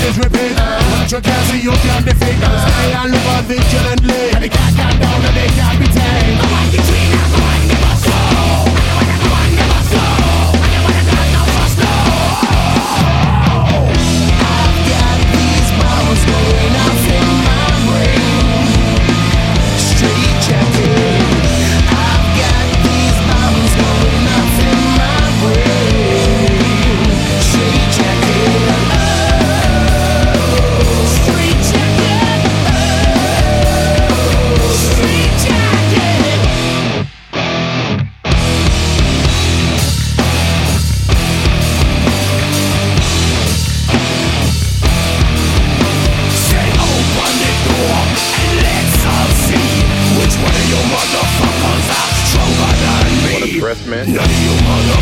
is repeat. What you can't see, you can't defeat. Gotta stay on the ball vigilantly. And they can't calm down and they can't be tamed. I want the dream, I want never slow. I want never slow. I wanna got no fast slow. I've got these bounds going off in my brain. Straight jacket. I've got these bounds going off in my brain. Straight jacket. Straight jacket. Straight jacket. Say open the door and let's all see which one of you motherfuckers are stronger than me. What a breath, man. None of you motherfuckers